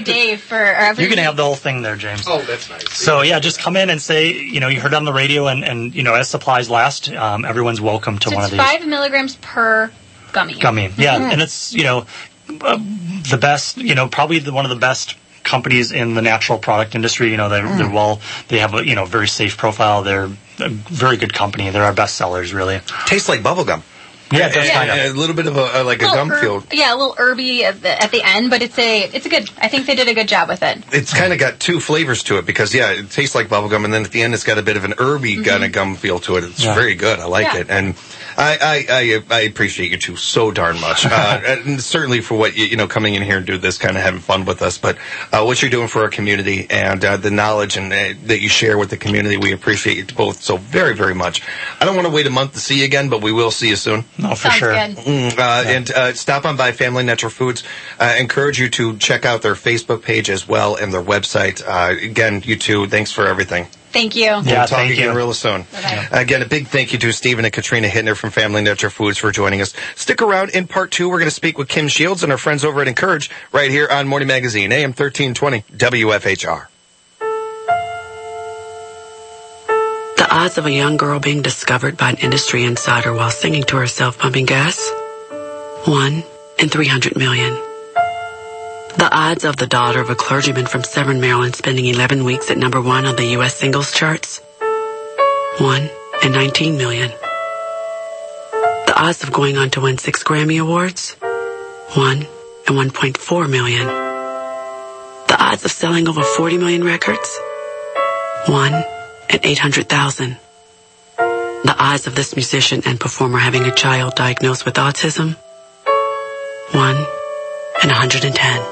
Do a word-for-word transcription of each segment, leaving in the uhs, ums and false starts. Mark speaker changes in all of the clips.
Speaker 1: day for every
Speaker 2: You can
Speaker 1: week.
Speaker 2: have the whole thing there, James.
Speaker 3: Oh, that's nice.
Speaker 2: So, yeah, just come in and say, you know, you heard it on the radio, and, and you know, as supplies last, um, everyone's welcome to
Speaker 1: so
Speaker 2: one
Speaker 1: it's
Speaker 2: of these.
Speaker 1: five milligrams per gummy.
Speaker 2: Gummy, yeah.
Speaker 1: Mm-hmm.
Speaker 2: And it's, you know, uh, the best, you know, probably the, one of the best companies in the natural product industry. You know, they're, mm. they're well, they have a, you know, very safe profile. They're a very good company. They're our best sellers, really.
Speaker 4: Tastes like bubble gum.
Speaker 2: Yeah, it does
Speaker 1: Yeah.
Speaker 2: kind of.
Speaker 4: A little bit of a, uh, like a,
Speaker 1: little
Speaker 4: gum
Speaker 1: herb-
Speaker 4: feel.
Speaker 1: Yeah, a little herby at the, at the end, but it's a it's a good. I think they did a good job with it.
Speaker 4: It's kind of got two flavors to it because, yeah, it tastes like bubble gum, and then at the end it's got a bit of an herby
Speaker 1: Mm-hmm.
Speaker 4: kind of gum feel to it. It's
Speaker 2: Yeah.
Speaker 4: very good. I like
Speaker 1: Yeah.
Speaker 4: it. And I, I, I, I appreciate you two so darn much. Uh, and certainly for what, you, you know, coming in here and do this, kind of having fun with us. But uh, what you're doing for our community and uh, the knowledge and uh, that you share with the community, we appreciate you both so very, very much. I don't want to wait a month to see you again, but we will see you soon.
Speaker 2: No, for
Speaker 1: Sounds
Speaker 2: sure.
Speaker 1: good.
Speaker 4: Mm, uh, And uh, stop on by Family Natural Foods. I uh, encourage you to check out their Facebook page as well and their website. Uh, again, you two, thanks for everything.
Speaker 1: Thank you.
Speaker 2: Yeah,
Speaker 4: We'll talk
Speaker 2: thank
Speaker 4: again
Speaker 2: you.
Speaker 4: real soon.
Speaker 1: Bye-bye.
Speaker 4: Again, a big thank you to Stephen and Katrina Hittner from Family Natural Foods for joining us. Stick around. In part two, we're going to speak with Kim Shields and our friends over at Encourage right here on Morning Magazine, A M thirteen twenty W F H R.
Speaker 5: The odds of a young girl being discovered by an industry insider while singing to herself pumping gas? One in three hundred million. The odds of the daughter of a clergyman from Severn, Maryland spending eleven weeks at number one on the U S singles charts? One in nineteen million. The odds of going on to win six Grammy Awards? One in one point four million. The odds of selling over forty million records? One in eight hundred thousand. The odds of this musician and performer having a child diagnosed with autism? One in one hundred ten.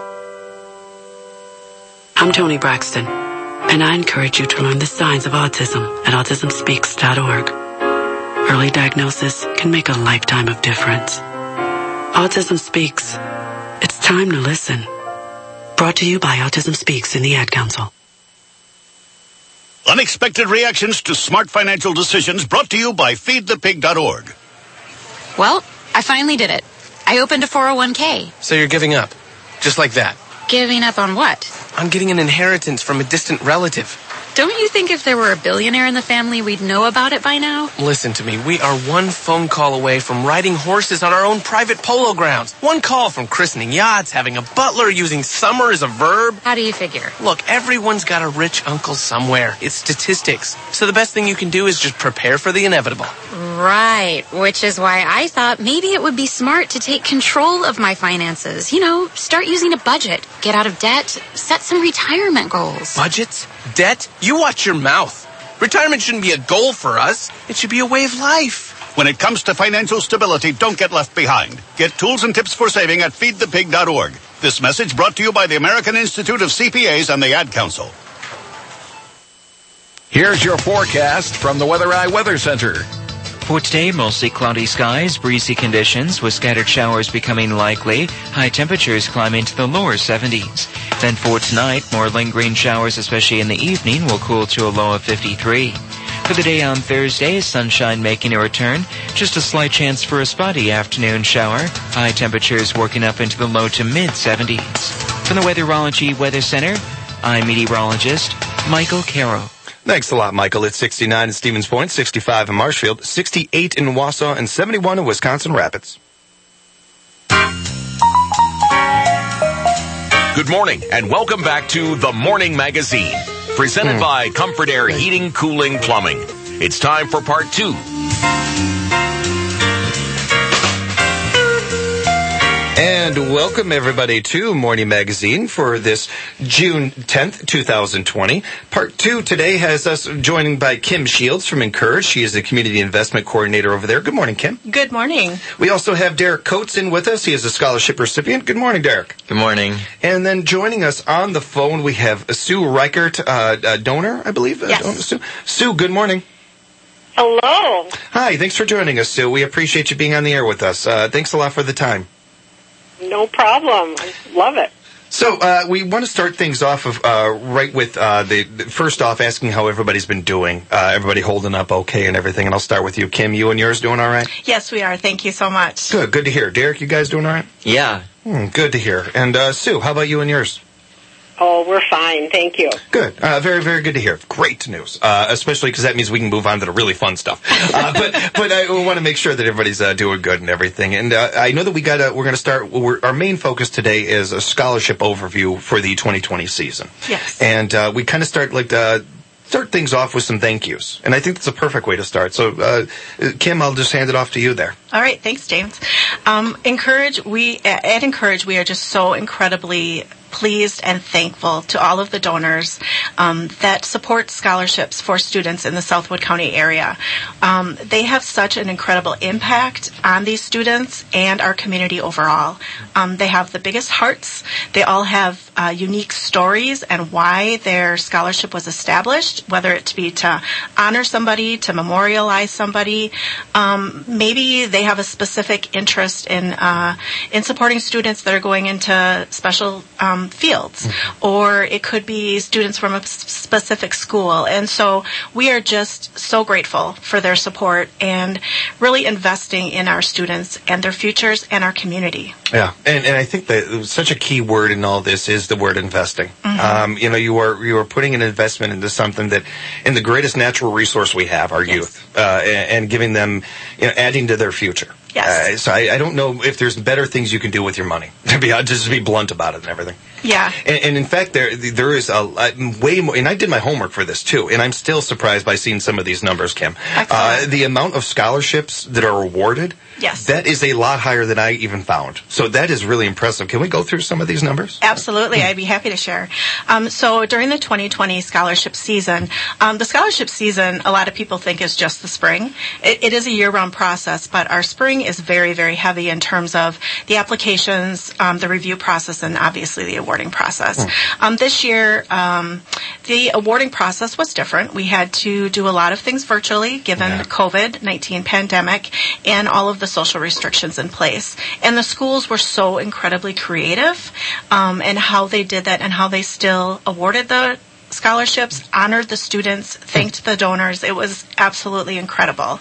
Speaker 5: I'm Toni Braxton, and I encourage you to learn the signs of autism at autism speaks dot org. Early diagnosis can make a lifetime of difference. Autism Speaks. It's time to listen. Brought to you by Autism Speaks and the Ad Council.
Speaker 6: Unexpected reactions to smart financial decisions brought to you by feed the pig dot org.
Speaker 7: Well, I finally did it. I opened a four oh one k.
Speaker 3: So you're giving up? Just like that?
Speaker 7: Giving up on what?
Speaker 3: I'm getting an inheritance from a distant relative.
Speaker 7: Don't you think if there were a billionaire in the family, we'd know about it by now?
Speaker 3: Listen to me. We are one phone call away from riding horses on our own private polo grounds. One call from christening yachts, having a butler, using summer as a verb.
Speaker 7: How do you figure?
Speaker 3: Look, everyone's got a rich uncle somewhere. It's statistics. So the best thing you can do is just prepare for the inevitable.
Speaker 7: Right, which is why I thought maybe it would be smart to take control of my finances. You know, start using a budget, get out of debt, set some retirement goals.
Speaker 3: Budgets? Debt? You watch your mouth. Retirement shouldn't be a goal for us. It should be a way of life.
Speaker 6: When it comes to financial stability, don't get left behind. Get tools and tips for saving at feed the pig dot org. This message brought to you by the American Institute of C P As and the Ad Council.
Speaker 8: Here's your forecast from the Weather Eye Weather Center.
Speaker 9: For today, mostly cloudy skies, breezy conditions, with scattered showers becoming likely. High temperatures climb into the lower seventies. Then for tonight, more lingering showers, especially in the evening, will cool to a low of fifty-three. For the day on Thursday, sunshine making a return. Just a slight chance for a spotty afternoon shower. High temperatures working up into the low to mid-seventies. From the Weatherology Weather Center, I'm meteorologist Michael Caro.
Speaker 4: Thanks a lot, Michael. It's sixty-nine in Stevens Point, sixty-five in Marshfield, sixty-eight in Wausau, and seventy-one in Wisconsin Rapids.
Speaker 8: Good morning, and welcome back to The Morning Magazine, presented mm. by Comfort Air Heating, Cooling, Plumbing. It's time for part two.
Speaker 4: And welcome, everybody, to Morning Magazine for this June tenth, twenty twenty. Part two today has us joining by Kim Shields from Encourage. She is the Community Investment Coordinator over there. Good morning, Kim.
Speaker 10: Good morning.
Speaker 4: We also have Derek Coates in with us. He is a scholarship recipient. Good morning, Derek.
Speaker 11: Good morning.
Speaker 4: And then joining us on the phone, we have Sue Reichert, uh, a donor, I believe.
Speaker 10: Yes.
Speaker 4: Uh, Sue. Sue, good morning.
Speaker 12: Hello.
Speaker 4: Hi, thanks for joining us, Sue. We appreciate you being on the air with us. Uh, thanks a lot for the time.
Speaker 12: No problem. I love it.
Speaker 4: So uh, we want to start things off of uh, right with uh, the, the first off asking how everybody's been doing. Uh, everybody holding up okay and everything. And I'll start with you, Kim. You and yours doing all right?
Speaker 10: Yes, we are. Thank you so much.
Speaker 4: Good. Good to hear. Derek, you guys doing all right?
Speaker 11: Yeah.
Speaker 4: Hmm, good to hear. And uh, Sue, how about you and yours?
Speaker 12: Oh, we're fine. Thank you.
Speaker 4: Good. Uh, very, very good to hear. Great news, uh, especially because that means we can move on to the really fun stuff. Uh, but but I want to make sure that everybody's uh, doing good and everything. And uh, I know that we got we're going to start. We're, our main focus today is a scholarship overview for the twenty twenty season.
Speaker 10: Yes.
Speaker 4: And uh, we kind of start like the. Start things off with some thank yous. And I think that's a perfect way to start. So, uh, Kim, I'll just hand it off to you there.
Speaker 10: All right. Thanks, James. Um, Encourage, we, at Encourage, we are just so incredibly pleased and thankful to all of the donors um, that support scholarships for students in the Southwood County area. Um, they have such an incredible impact on these students and our community overall. Um, they have the biggest hearts. They all have uh, unique stories and why their scholarship was established, whether it be to honor somebody, to memorialize somebody. Um, maybe they have a specific interest in uh, in supporting students that are going into special um, fields, mm-hmm. or it could be students from a specific school. And so we are just so grateful for their support and really investing in our students and their futures and our community.
Speaker 4: Yeah, and, and I think that such a key word in all this is the word investing. Mm-hmm. Um, you know, you are you are putting an investment into something that, in the greatest natural resource we have, our yes. youth, uh, and, and giving them, you know, adding to their future.
Speaker 10: Yes.
Speaker 4: Uh, so I, I don't know if there's better things you can do with your money. To be just to be blunt about it and everything.
Speaker 10: Yeah.
Speaker 4: And, and in fact, there there is a, a way more. And I did my homework for this too. And I'm still surprised by seeing some of these numbers, Kim. Uh, the amount of scholarships that are awarded.
Speaker 10: Yes.
Speaker 4: That is a lot higher than I even found. So that is really impressive. Can we go through some of these numbers?
Speaker 10: Absolutely. I'd be happy to share. Um, so during the twenty twenty scholarship season, um, the scholarship season, a lot of people think is just the spring. It, it is a year-round process, but our spring is very, very heavy in terms of the applications, um, the review process, and obviously the awarding process. Hmm. Um, this year, um, the awarding process was different. We had to do a lot of things virtually, given yeah. the COVID nineteen pandemic and all of the social restrictions in place. And the schools were so incredibly creative um, in how they did that and how they still awarded the scholarships, honored the students, thanked the donors. It was absolutely incredible.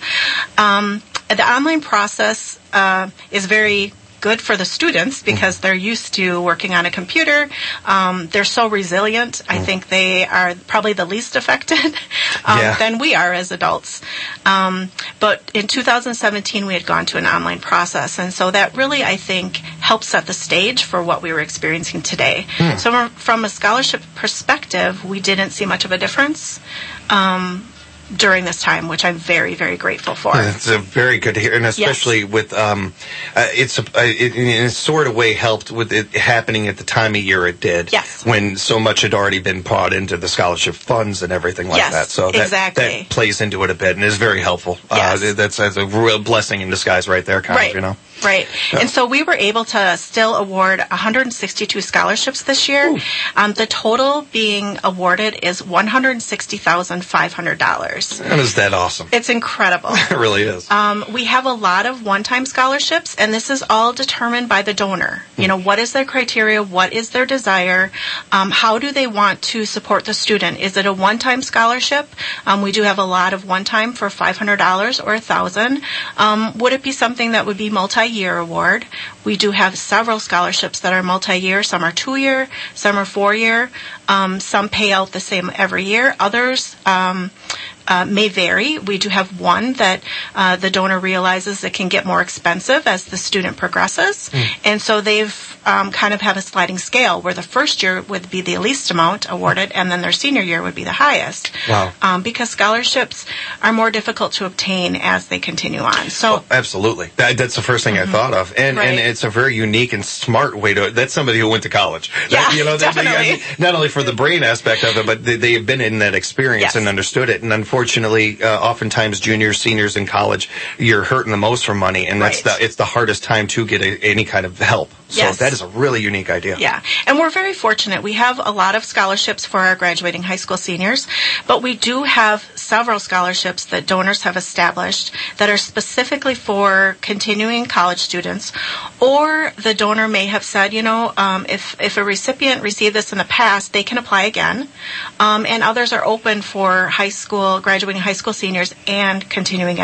Speaker 10: Um, the online process uh, is very good for the students because they're used to working on a computer. Um, they're so resilient. I think they are probably the least affected um, yeah. than we are as adults. Um, but in two thousand seventeen, we had gone to an online process. And so that really, I think, helped set the stage for what we were experiencing today. Hmm. So from a scholarship perspective, we didn't see much of a difference. Um, during this time, which I'm very, very grateful for.
Speaker 4: It's a very good to hear, and especially yes. with um, uh, it's a, uh, it, in a sort of way helped with it happening at the time of year it did.
Speaker 10: Yes.
Speaker 4: When so much had already been poured into the scholarship funds and everything like
Speaker 10: yes,
Speaker 4: that. So that,
Speaker 10: exactly.
Speaker 4: that plays into it a bit and is very helpful.
Speaker 10: Yes.
Speaker 4: Uh, that's, that's a real blessing in disguise right there, kind
Speaker 10: right.
Speaker 4: of, you know.
Speaker 10: Right. Yeah. And so we were able to still award one hundred sixty-two scholarships this year. Um, the total being awarded is one hundred sixty thousand five hundred dollars.
Speaker 4: And is that awesome?
Speaker 10: It's incredible.
Speaker 4: It really is.
Speaker 10: Um, we have a lot of one-time scholarships, and this is all determined by the donor. You know, what is their criteria? What is their desire? Um, how do they want to support the student? Is it a one-time scholarship? Um, we do have a lot of one-time for five hundred dollars or one thousand dollars. Um, would it be something that would be multi year award? We do have several scholarships that are multi-year. Some are two-year, some are four-year. Um, some pay out the same every year. Others um, uh, may vary. We do have one that uh, the donor realizes it can get more expensive as the student progresses. Mm. And so they've um, kind of have a sliding scale where the first year would be the least amount awarded and then their senior year would be the highest.
Speaker 4: Wow.
Speaker 10: Um, because scholarships are more difficult to obtain as they continue on. So
Speaker 4: well, absolutely. That, that's the first thing mm-hmm. I thought of. And
Speaker 10: right.
Speaker 4: and it's a very unique and smart way to, that's somebody who went to college.
Speaker 10: Yeah,
Speaker 4: that, you know, that,
Speaker 10: definitely.
Speaker 4: They, I mean, not only for the brain aspect of it, but they, they have been in that experience
Speaker 10: yes.
Speaker 4: and understood it. And unfortunately, uh, oftentimes juniors, seniors in college, you're hurting the most for money. And that's
Speaker 10: right.
Speaker 4: the, it's the hardest time to get a, any kind of help. So
Speaker 10: yes.
Speaker 4: that is a really unique idea.
Speaker 10: Yeah. And we're very fortunate. We have a lot of scholarships for our graduating high school seniors, but we do have several scholarships that donors have established that are specifically for continuing college students. Or the donor may have said, you know, um, if, if a recipient received this in the past, they can apply again. Um, and others are open for high school, graduating high school seniors and continuing ed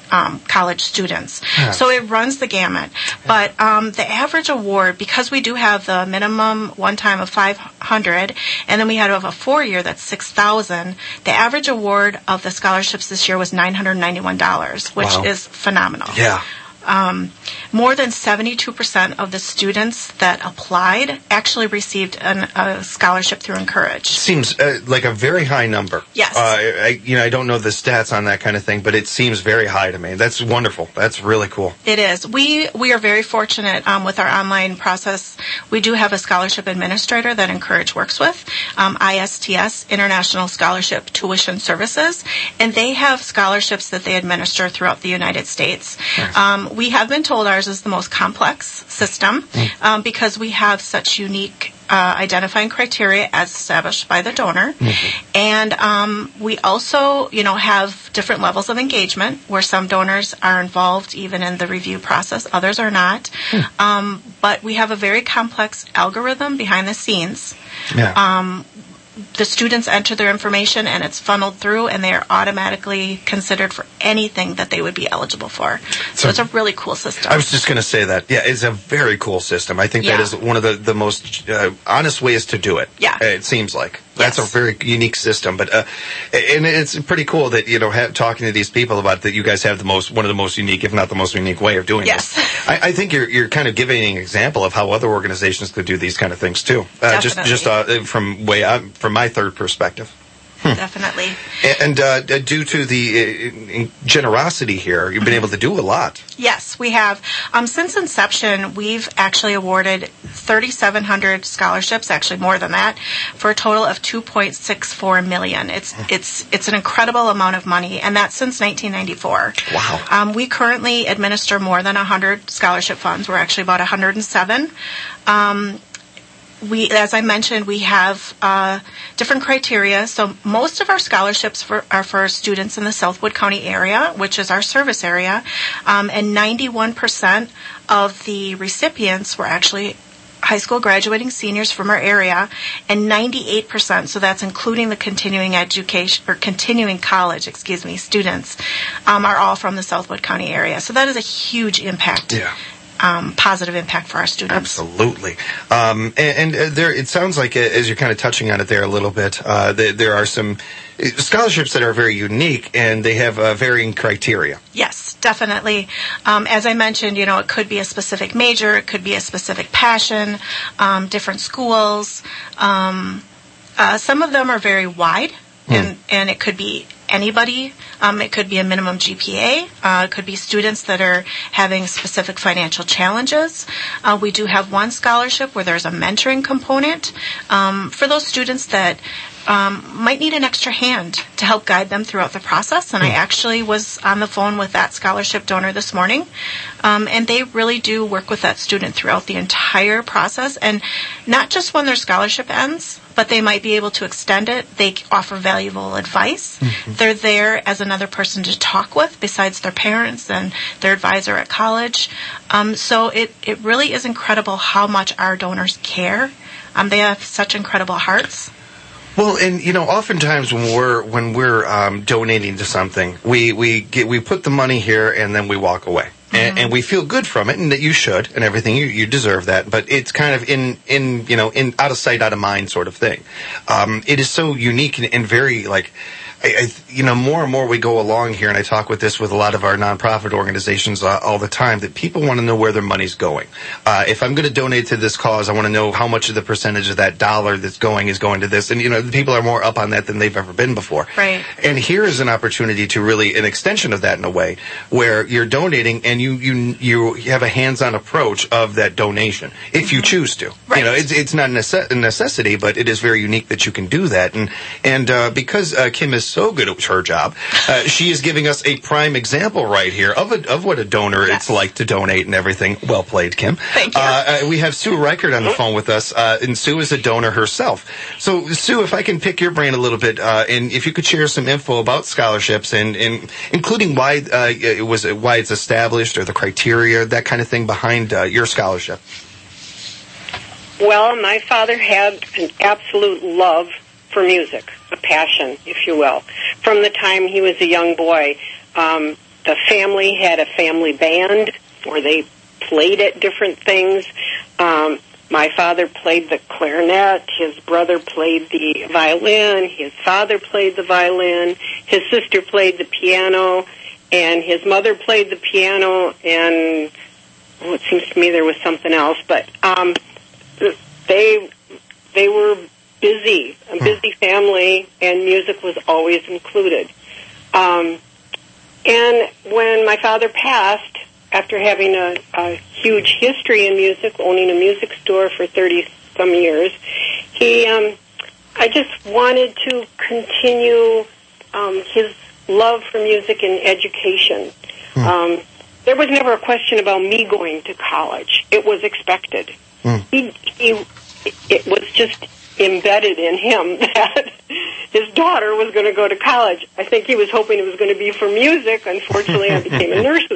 Speaker 10: um, college students.
Speaker 11: Yeah.
Speaker 10: So it runs the gamut. But um, the average award, because we do have the minimum one time of five hundred, and then we had a four-year that's six thousand, the average award of the scholarships this year was nine hundred ninety-one dollars, which
Speaker 4: Wow.
Speaker 10: is phenomenal.
Speaker 4: Yeah.
Speaker 10: Um, more than seventy-two percent of the students that applied actually received an, a scholarship through Encourage.
Speaker 4: Seems uh, like a very high number.
Speaker 10: Yes.
Speaker 4: Uh, I, you know, I don't know the stats on that kind of thing, but it seems very high to me. That's wonderful. That's really cool.
Speaker 10: It is. We we are very fortunate um, with our online process. We do have a scholarship administrator that Encourage works with, um, I S T S, International Scholarship Tuition Services, and they have scholarships that they administer throughout the United States.
Speaker 11: Nice.
Speaker 10: Um, we have been told ours is the most complex system um, because we have such unique uh, identifying criteria as established by the donor.
Speaker 11: Mm-hmm.
Speaker 10: And um, we also, you know, have different levels of engagement where some donors are involved even in the review process, others are not. Um, but we have a very complex algorithm behind the scenes.
Speaker 4: Yeah.
Speaker 10: Um, the students enter their information and it's funneled through and they are automatically considered for anything that they would be eligible for. So,
Speaker 4: So-
Speaker 10: it's a really cool system.
Speaker 4: I was just going to say that. Yeah, it's a very cool system. I think that
Speaker 10: Yeah.
Speaker 4: is one of the, the most uh, honest ways to do it.
Speaker 10: Yeah.
Speaker 4: Uh, It seems like. That's a very unique system. But uh, and it's pretty cool that, you know, ha- talking to these people about that you guys have the most, one of the most unique, if not the most unique way of doing
Speaker 10: Yes.
Speaker 4: this. I, I think you're you're kind of giving an example of how other organizations could do these kind of things too. Uh, just
Speaker 10: Definitely.
Speaker 4: just uh, from way uh, from my third perspective.
Speaker 10: Definitely.
Speaker 4: And uh, due to the uh, generosity here, you've been able to do a lot.
Speaker 10: Yes, we have. Um, since inception, we've actually awarded thirty-seven hundred scholarships, actually more than that, for a total of two point six four million. It's it's it's an incredible amount of money, and that's since nineteen ninety-four.
Speaker 4: Wow.
Speaker 10: Um, we currently administer more than one hundred scholarship funds. We're actually about one hundred seven. Um, we, as I mentioned, we have uh, different criteria. So most of our scholarships for, are for students in the Southwood County area, which is our service area, um, and ninety-one percent of the recipients were actually high school graduating seniors from our area, and ninety-eight percent, so that's including the continuing education, or continuing college, excuse me, students, um, are all from the Southwood County area. So that is a huge impact.
Speaker 4: Yeah.
Speaker 10: Um, positive impact for our students.
Speaker 4: Absolutely. Um, and and uh, there, it sounds like, uh, as you're kind of touching on it there a little bit, uh, there, there are some scholarships that are very unique, and they have uh, varying criteria.
Speaker 10: Yes, definitely. Um, as I mentioned, you know, it could be a specific major, it could be a specific passion, um, different schools. Um, uh, some of them are very wide, and, and it could be anybody. Um, it could be a minimum G P A. Uh, it could be students that are having specific financial challenges. Uh, we do have one scholarship where there's a mentoring component um, for those students that um, might need an extra hand to help guide them throughout the process. And I actually was on the phone with that scholarship donor this morning. Um, and they really do work with that student throughout the entire process. And not just when their scholarship ends, but they might be able to extend it. They offer valuable advice. Mm-hmm. They're there as another person to talk with besides their parents and their advisor at college. Um, so it, it really is incredible how much our donors care. Um, they have such incredible hearts.
Speaker 4: Well, and you know, oftentimes when we're when we're um, donating to something, we we get we put the money here and then we walk away. And, and we feel good from it, and that you should, and everything. You, you deserve that, but it's kind of in, in you know, in out of sight, out of mind sort of thing. Um, it is so unique and, and very like, I, I, you know, more and more we go along here, and I talk with this with a lot of our nonprofit organizations uh, all the time, that people want to know where their money's going. Uh, if I'm going to donate to this cause, I want to know how much of the percentage of that dollar that's going is going to this. And, you know, the people are more up on that than they've ever been before.
Speaker 10: Right.
Speaker 4: And here is an opportunity to really, an extension of that in a way, where you're donating and you, you, you have a hands-on approach of that donation, if you choose to.
Speaker 10: Right.
Speaker 4: You know, it's, it's not a nece- a necessity, but it is very unique that you can do that. And, and, uh, because, uh, Kim is so good at her job, uh, she is giving us a prime example right here of a, of what a donor
Speaker 10: Yes.
Speaker 4: it's like to donate and everything. Well played, Kim.
Speaker 10: Thank you.
Speaker 4: Uh, uh, we have Sue Reichert on the phone with us, uh, and Sue is a donor herself. So, Sue, if I can pick your brain a little bit, uh, and if you could share some info about scholarships, and, and including why uh, it was why it's established, or the criteria, that kind of thing behind uh, your scholarship.
Speaker 12: Well, my father had an absolute love for music, a passion, if you will, from the time he was a young boy. Um, the family had a family band where they played at different things. Um, my father played the clarinet. His brother played the violin. His father played the violin. His sister played the piano. And his mother played the piano. And well, it seems to me there was something else. But um, they they were busy, a busy family, and music was always included. Um, and when my father passed, after having a, a huge history in music, owning a music store for thirty-some years, he, um, I just wanted to continue um, his love for music and education. Mm. Um, there was never a question about me going to college. It was expected. Mm. He, he, it was just embedded in him that his daughter was going to go to college. I think he was hoping it was going to be for music. Unfortunately, I became a nurse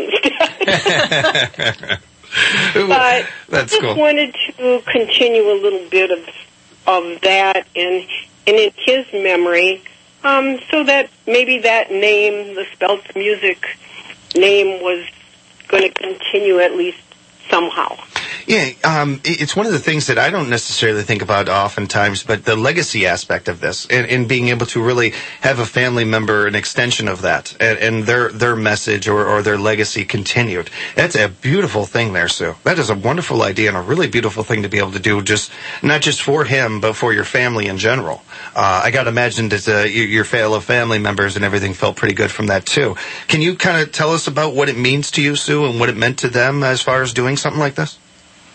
Speaker 12: instead. But That's I just cool. wanted to continue a little bit of of that and and in his memory, um, so that maybe that name, the Speltz Music name, was going to continue at least somehow.
Speaker 4: Yeah, um, it's one of the things that I don't necessarily think about oftentimes, but the legacy aspect of this and, and being able to really have a family member, an extension of that, and, and their their message or, or their legacy continued. That's a beautiful thing there, Sue. That is a wonderful idea and a really beautiful thing to be able to do, just not just for him, but for your family in general. Uh, I got to imagine that uh, your, your fellow family members and everything felt pretty good from that, too. Can you kind of tell us about what it means to you, Sue, and what it meant to them as far as doing something like this?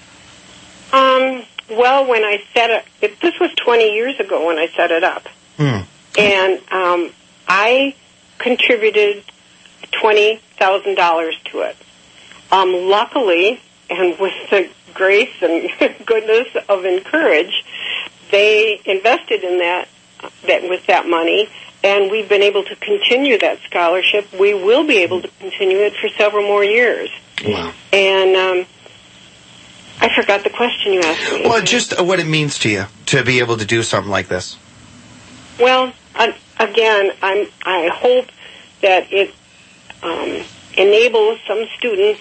Speaker 12: Um, well, when I set it, it, this was twenty years ago when I set it up. Hmm. And um, I contributed twenty thousand dollars to it. Um, luckily, and with the grace and goodness of Encourage, they invested in that, that with that money, and we've been able to continue that scholarship. We will be able to continue it for several more years. Wow. And um, I forgot the question you asked me.
Speaker 4: Well, just what it means to you to be able to do something like this.
Speaker 12: Well, uh, again, I'm, I hope that it um, enables some students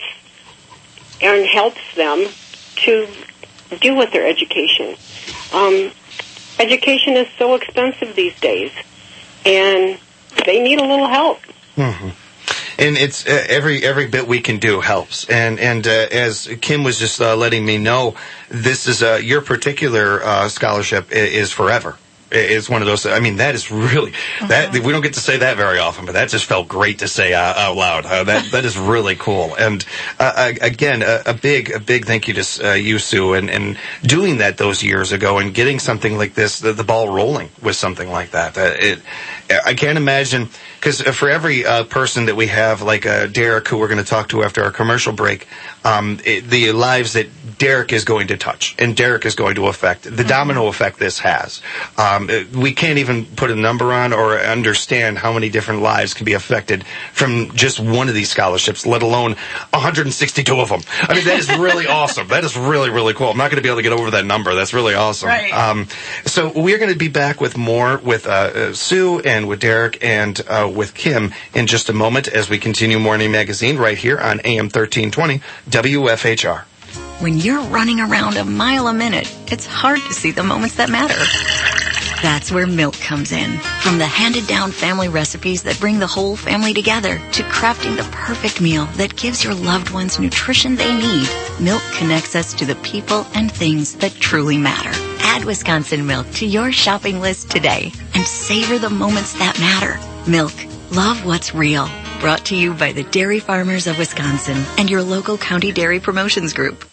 Speaker 12: and helps them to do with their education. Um, education is so expensive these days, and they need a little help.
Speaker 4: Mm-hmm. And it's uh, every every bit we can do helps. And and uh, as Kim was just uh, letting me know, this is uh, your particular uh, scholarship is forever. It's one of those. I mean, that is really uh-huh. that we don't get to say that very often, but that just felt great to say uh, out loud. Uh, that that is really cool. And uh, again, a, a big a big thank you to uh, you, Sue, and, and doing that those years ago and getting something like this, the, the ball rolling with something like that. Uh, it, I can't imagine, because for every uh, person that we have, like uh, Derek, who we're going to talk to after our commercial break, um, it, the lives that Derek is going to touch and Derek is going to affect, the mm-hmm. domino effect this has. Um, we can't even put a number on or understand how many different lives can be affected from just one of these scholarships, let alone one hundred sixty-two of them. I mean, that is really awesome. That is really, really cool. I'm not going to be able to get over that number. That's really awesome.
Speaker 10: Right.
Speaker 4: Um, so we're going to be back with more with uh, uh, Sue and with Derek and uh, with Kim in just a moment as we continue Morning Magazine right here on A M thirteen twenty W F H R.
Speaker 11: When you're running around a mile a minute, it's hard to see the moments that matter. That's where Milk comes in. From the handed-down family recipes that bring the whole family together to crafting the perfect meal that gives your loved ones nutrition they need, Milk connects us to the people and things that truly matter. Add Wisconsin Milk to your shopping list today and savor the moments that matter. Milk. Love what's real. Brought to you by the Dairy Farmers of Wisconsin and your local county dairy promotions group.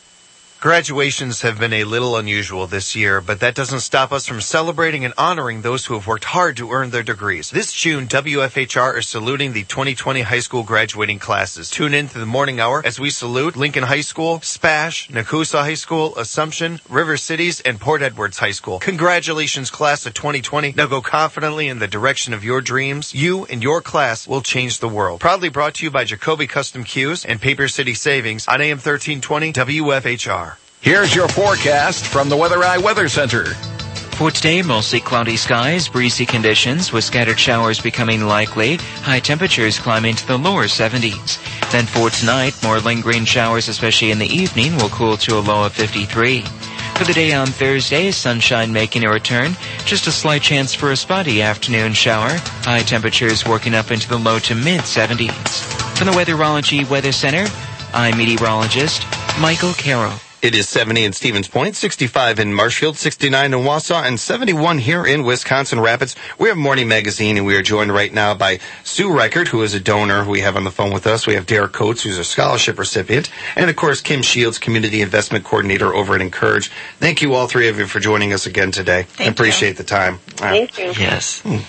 Speaker 13: Graduations have been a little unusual this year, but that doesn't stop us from celebrating and honoring those who have worked hard to earn their degrees. This June, W F H R is saluting the twenty twenty high school graduating classes. Tune in to the morning hour as we salute Lincoln High School, Spash, Nakusa High School, Assumption, River Cities, and Port Edwards High School. Congratulations, class of twenty twenty. Now go confidently in the direction of your dreams. You and your class will change the world. Proudly brought to you by Jacoby Custom Cues and Paper City Savings on A M thirteen twenty W F H R.
Speaker 8: Here's your forecast from the Weather Eye Weather Center.
Speaker 9: For today, mostly cloudy skies, breezy conditions with scattered showers becoming likely. High temperatures climbing to the lower seventies. Then for tonight, more lingering showers, especially in the evening, will cool to a low of fifty-three. For the day on Thursday, sunshine making a return. Just a slight chance for a spotty afternoon shower. High temperatures working up into the low to mid seventies. From the Weatherology Weather Center, I'm meteorologist Michael Carroll.
Speaker 4: It is seventy in Stevens Point, sixty-five in Marshfield, sixty-nine in Wausau, and seventy-one here in Wisconsin Rapids. We have Morning Magazine, and we are joined right now by Sue Reichert, who is a donor who we have on the phone with us. We have Derek Coates, who's a scholarship recipient, and, of course, Kim Shields, Community Investment Coordinator over at Encourage. Thank you, all three of you, for joining us again today.
Speaker 10: Thank
Speaker 4: I appreciate
Speaker 10: you.
Speaker 4: the time.
Speaker 12: Thank you.
Speaker 4: Yes. Hmm.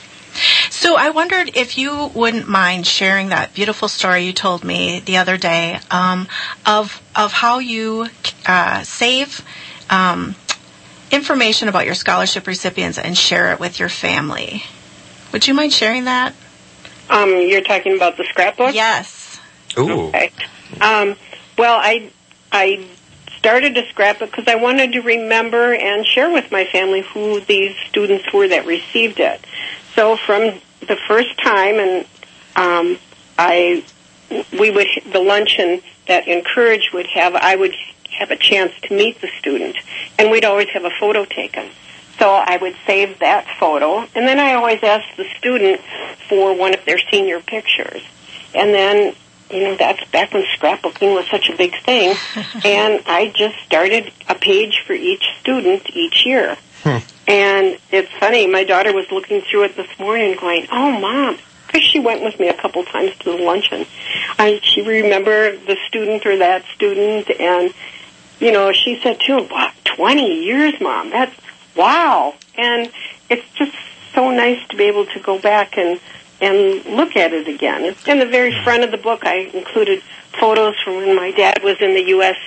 Speaker 10: So I wondered if you wouldn't mind sharing that beautiful story you told me the other day um, of of how you uh, save um, information about your scholarship recipients and share it with your family. Would you mind sharing that?
Speaker 12: Um, you're talking about the scrapbook?
Speaker 10: Yes.
Speaker 4: Ooh.
Speaker 12: Okay. Um, well, I I started a scrapbook because I wanted to remember and share with my family who these students were that received it. So from the first time, and um, I, we would the luncheon that Encourage would have, I would have a chance to meet the student, and we'd always have a photo taken. So I would save that photo, and then I always asked the student for one of their senior pictures, and then. You know, that's back when scrapbooking was such a big thing, and I just started a page for each student each year. Hmm. And it's funny, my daughter was looking through it this morning going, oh, Mom, because she went with me a couple times to the luncheon. I, she remembered the student or that student, and, you know, she said, too, wow, twenty years, Mom, that's, wow. And it's just so nice to be able to go back and and look at it again. It's in the very front of the book. I included photos from when my dad was in the U S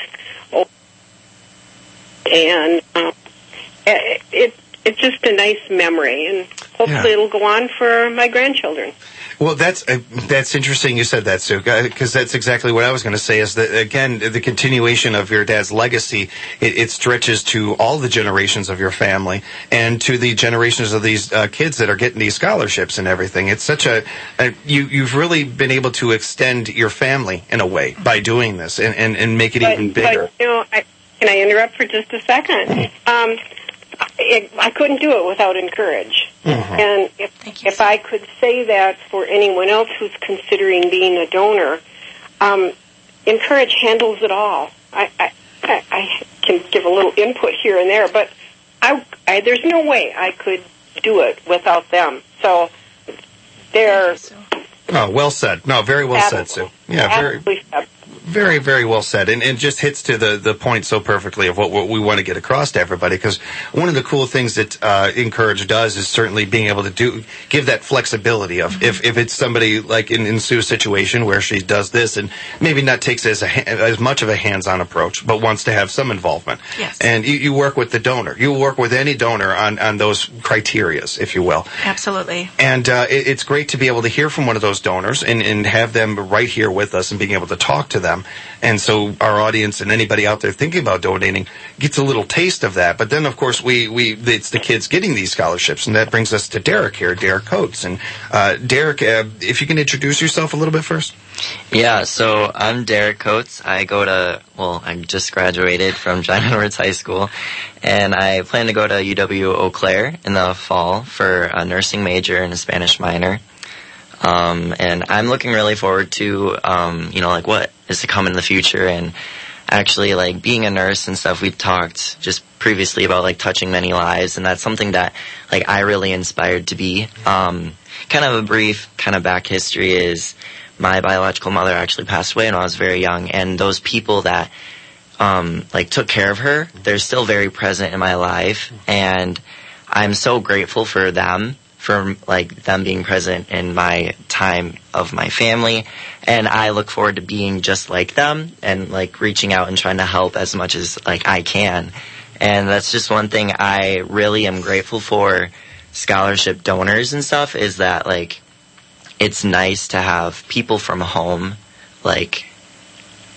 Speaker 12: and um, it, it it's just a nice memory, and hopefully
Speaker 4: Yeah.
Speaker 12: it'll go on for my grandchildren.
Speaker 4: Well, that's uh, that's interesting you said that, Sue, because that's exactly what I was going to say, is that, again, the continuation of your dad's legacy, it, it stretches to all the generations of your family and to the generations of these uh, kids that are getting these scholarships and everything. It's such a, a you, you've really been able to extend your family in a way by doing this and, and, and make it
Speaker 12: but,
Speaker 4: even bigger.
Speaker 12: But, you know, I, can I interrupt for just a second? Um, It, I couldn't do it without Encourage. Mm-hmm. And if if I could say that for anyone else who's considering being a donor, um, Encourage handles it all. I, I, I can give a little input here and there, but I, I, there's no way I could do it without them. So they're...
Speaker 4: Oh, well said. No, very well said, Sue. Yeah, very... Very, very well said, and it just hits to the, the point so perfectly of what, what we want to get across to everybody, because one of the cool things that uh, Encourage does is certainly being able to do give that flexibility of mm-hmm. if, if it's somebody like in, in Sue's situation where she does this and maybe not takes as, a, as much of a hands-on approach, but wants to have some involvement.
Speaker 10: Yes.
Speaker 4: And you, you work with the donor. You work with any donor on, on those criterias, if you will.
Speaker 10: Absolutely.
Speaker 4: And uh, it, it's great to be able to hear from one of those donors and, and have them right here with us and being able to talk to them. And so our audience and anybody out there thinking about donating gets a little taste of that. But then, of course, we, we it's the kids getting these scholarships. And that brings us to Derek here, Derek Coates. And uh, Derek, uh, if you can introduce yourself a little bit first.
Speaker 14: Yeah, so I'm Derek Coates. I go to, well, I just graduated from John Edwards High School. And I plan to go to U W Eau Claire in the fall for a nursing major and a Spanish minor. Um, and I'm looking really forward to, um, you know, like what is to come in the future, and actually like being a nurse and stuff. We've talked just previously about like touching many lives, and that's something that like I really inspired to be. Um, kind of a brief kind of back history is my biological mother actually passed away when I was very young, and those people that, um, like took care of her, they're still very present in my life, and I'm so grateful for them. For like them being present in my time of my family, and I look forward to being just like them and like reaching out and trying to help as much as like I can. And that's just one thing I really am grateful for scholarship donors and stuff, is that like it's nice to have people from home like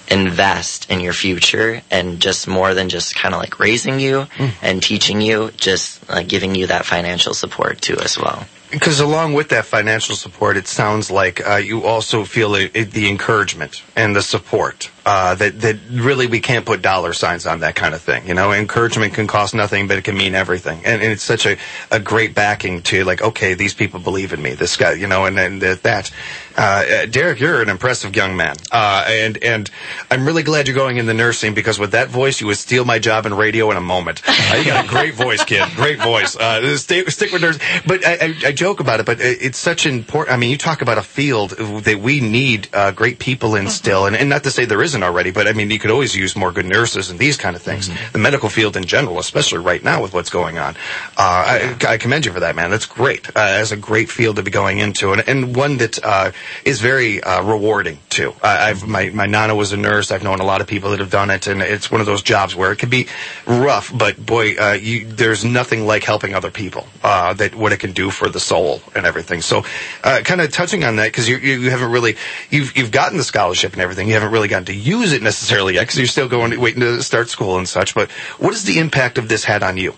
Speaker 14: invest in your future, and just more than just kind of like raising you mm. and teaching you, just like giving you that financial support too as well.
Speaker 4: Because along with that financial support, it sounds like uh, you also feel it, it, the encouragement and the support. Uh, that, that really we can't put dollar signs on that kind of thing. You know, encouragement can cost nothing, but it can mean everything. And, and it's such a, a great backing to, like, okay, these people believe in me, this guy, you know, and, and that. Uh, Derek, you're an impressive young man. Uh, and, and I'm really glad you're going into nursing, because with that voice, you would steal my job in radio in a moment. Uh, you got a great voice, kid. Great voice. Uh, stay, stick with nursing. But I, I, I joke about it, but it's such an important, I mean, you talk about a field that we need uh, great people in still. And, and not to say there isn't already, but I mean, you could always use more good nurses and these kind of things. Mm-hmm. The medical field in general, especially right now with what's going on. Uh, I, I commend you for that, man. That's great. Uh, as a great field to be going into, and, and one that uh, is very uh, rewarding too. Uh, I've my my nana was a nurse. I've known a lot of people that have done it, and it's one of those jobs where it can be rough, but boy, uh, you, there's nothing like helping other people. Uh, that what it can do for the soul and everything. So, uh, kind of touching on that, because you, you you haven't really you've you've gotten the scholarship and everything. You haven't really gotten to use it necessarily yet, because you're still going waiting to start school and such. But what is the impact of this had on you?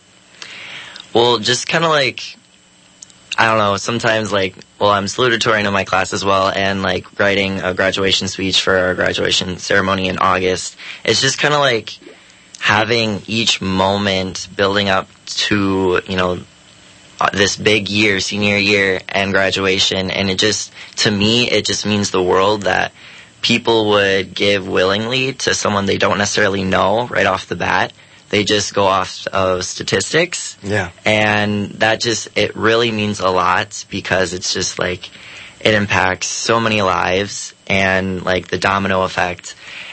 Speaker 14: Well, just kind of like, I don't know, sometimes like, well, I'm salutatorian in my class as well, and like writing a graduation speech for our graduation ceremony in August. It's just kind of like having each moment building up to, you know, this big year, senior year and graduation. And it just, to me, it just means the world that people would give willingly to someone they don't necessarily know right off the bat. They just go off of statistics.
Speaker 4: Yeah.
Speaker 14: And that just, it really means a lot, because it's just like, it impacts so many lives and like the domino effect.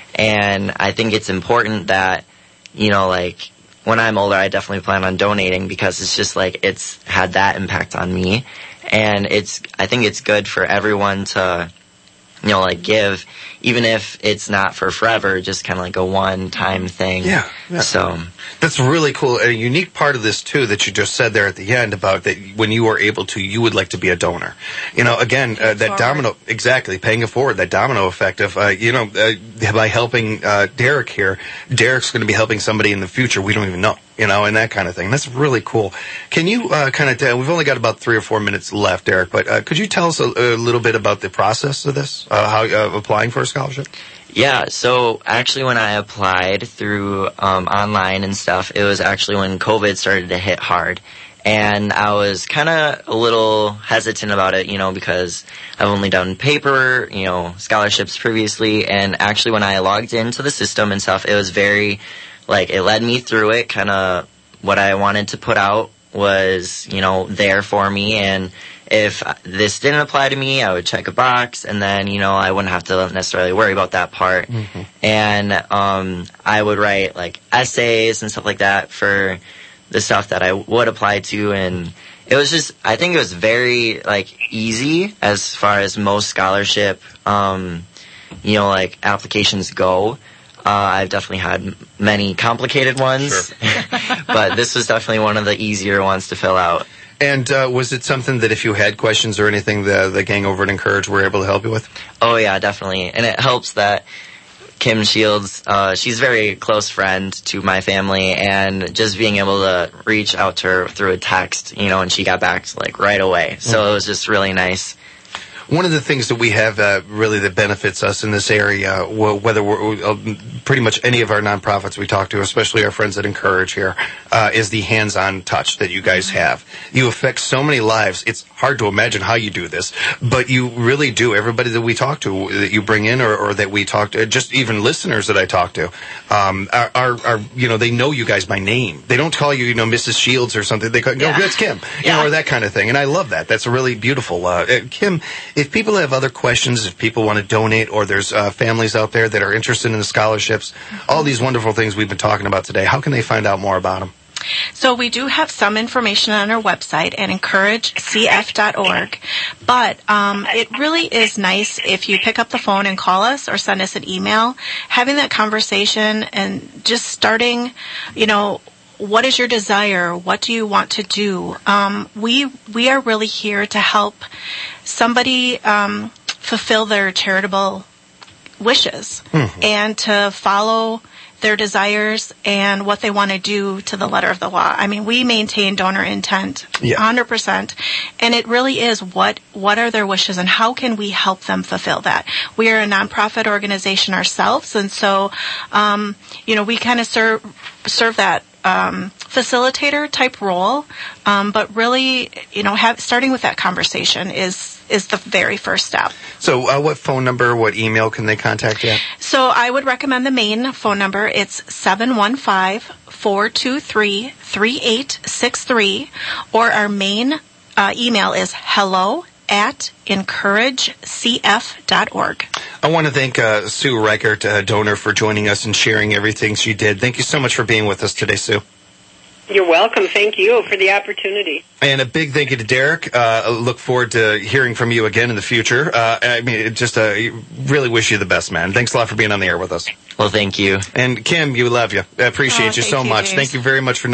Speaker 14: And I think it's important that, you know, like when I'm older, I definitely plan on donating, because it's just like, it's had that impact on me. And it's, I think it's good for everyone to, you know, like give, even if it's not for forever, just kind of like a one-time thing.
Speaker 4: Yeah, yeah.
Speaker 14: So
Speaker 4: that's really cool. A unique part of this too that you just said there at the end about that when you are able to, you would like to be a donor. You know, again, uh, that forward. domino, exactly, paying it forward, that domino effect of, uh, you know, uh, by helping uh, Derek here, Derek's going to be helping somebody in the future we don't even know. You know, and that kind of thing. That's really cool. Can you uh, kind of tell, we've only got about three or four minutes left, Derek, but uh, could you tell us a, a little bit about the process of this, uh, how uh, applying for a scholarship?
Speaker 14: Yeah, so actually when I applied through um, online and stuff, it was actually when COVID started to hit hard. And I was kind of a little hesitant about it, you know, because I've only done paper, you know, scholarships previously. And actually when I logged into the system and stuff, it was very... like, it led me through it. Kind of what I wanted to put out was, you know, there for me. And if this didn't apply to me, I would check a box. And then, you know, I wouldn't have to necessarily worry about that part. Mm-hmm. And um, I would write, like, essays and stuff like that for the stuff that I would apply to. And it was just, I think it was very, like, easy as far as most scholarship, um, you know, like, applications go. Uh, I've definitely had many complicated ones, sure. But this was definitely one of the easier ones to fill out.
Speaker 4: And uh, was it something that if you had questions or anything, the, the gang over at Encourage were able to help you with?
Speaker 14: Oh, yeah, definitely. And it helps that Kim Shields, uh, she's a very close friend to my family, and just being able to reach out to her through a text, you know, and she got back like right away. So mm-hmm. It was just really nice.
Speaker 4: One of the things that we have uh, really that benefits us in this area, well, whether we're uh, pretty much any of our nonprofits we talk to, especially our friends at Encourage here, uh, is the hands-on touch that you guys have. You affect so many lives. It's hard to imagine how you do this, but you really do. Everybody that we talk to, that you bring in, or, or that we talk to, just even listeners that I talk to, um, are, are, are, you know, they know you guys by name. They don't call you, you know, Missus Shields or something. They go, yeah. "Oh, that's Kim," you yeah. know, or that kind of thing. And I love that. That's really beautiful. Uh, Kim, if people have other questions, if people want to donate, or there's uh, families out there that are interested in the scholarships, all these wonderful things we've been talking about today, how can they find out more about them?
Speaker 10: So we do have some information on our website at encourage c f dot org, but um, it really is nice if you pick up the phone and call us or send us an email, having that conversation and just starting, you know, what is your desire? What do you want to do? Um, we we are really here to help somebody um, fulfill their charitable wishes
Speaker 4: Mm-hmm.
Speaker 10: and to follow their desires and what they want to do to the letter of the law. I mean, we maintain donor intent
Speaker 4: Yeah.
Speaker 10: one hundred percent, and it really is what what are their wishes and how can we help them fulfill that. We are a nonprofit organization ourselves, and so um, you know we kind of serve serve that um, facilitator type role, um, but really, you know, have, starting with that conversation is is the very first step.
Speaker 4: So uh, what phone number, what email can they contact you at?
Speaker 10: So I would recommend the main phone number. It's seven one five, four two three, three eight six three, or our main uh, email is hello at encourage c f dot org.
Speaker 4: I want to thank uh, Sue Reichert, uh, donor, for joining us and sharing everything she did. Thank you so much for being with us today, Sue.
Speaker 12: You're welcome. Thank you for the opportunity.
Speaker 4: And a big thank you to Derek. Uh, look forward to hearing from you again in the future. Uh, I mean, just uh, really wish you the best, man. Thanks a lot for being on the air with us.
Speaker 14: Well, thank you.
Speaker 4: And Kim, you love you. I appreciate
Speaker 10: Oh,
Speaker 4: you
Speaker 10: thank
Speaker 4: so
Speaker 10: you,
Speaker 4: much.
Speaker 10: James.
Speaker 4: Thank you very much for